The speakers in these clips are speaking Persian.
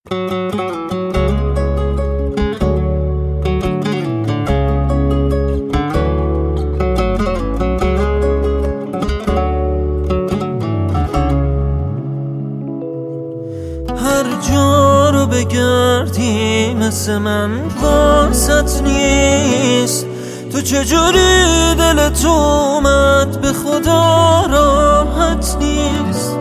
هر جا رو بگردی مثل من واسط نیست. تو چجوری دلت اومد به خدا راحت نیست.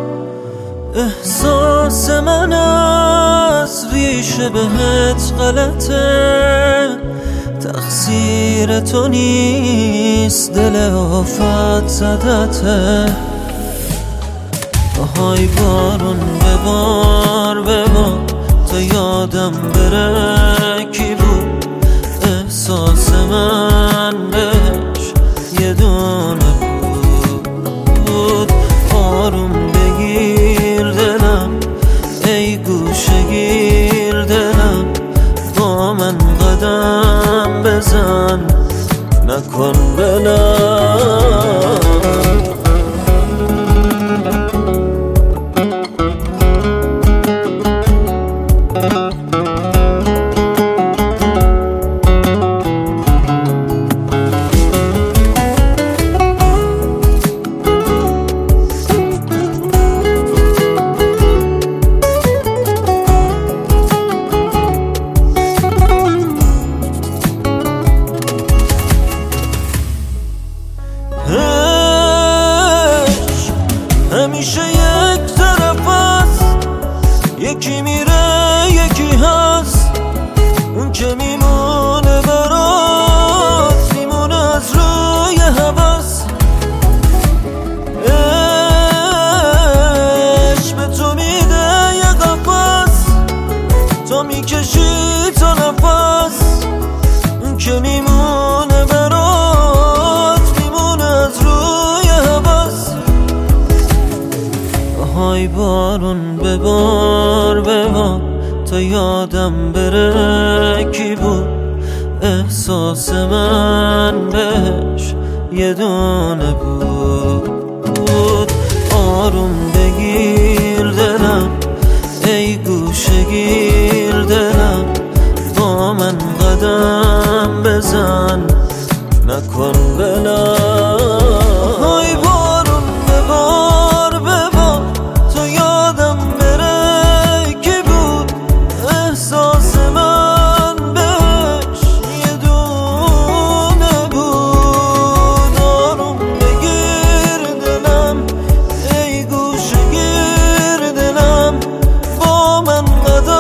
احساس من از ریشه بهت غلطه، تقصیر تو نیست، دل آفت زدته. آهای بارون ببار ببار تا یادم بره کی بود احساس من بهش یه دونه بود. آروم بگیر دلم ای گوشه گیر دلم، با من قدم بزن نکن بلم. همیشه یک طرف هست، یکی میره یکی هست. اون که میمونه برات میمونه از روی هوس. عشق به تو میده یه قفس، تا میکشی تا نفس. اون که میمونه برات میمونه از روی هوس. آهای بارون ببار ببار تا یادم بره کی بود احساس من بهش یه دونه بود. آروم بگیر دلم ای گوشه گیر دلم، با من قدم بزن نکن بلم. آهای بارون ببار ببار تا یادم بره کی بود احساس من بهش یه دونه بود. آروم بگیر دلم ای گوشه گیر دلم، با من قدم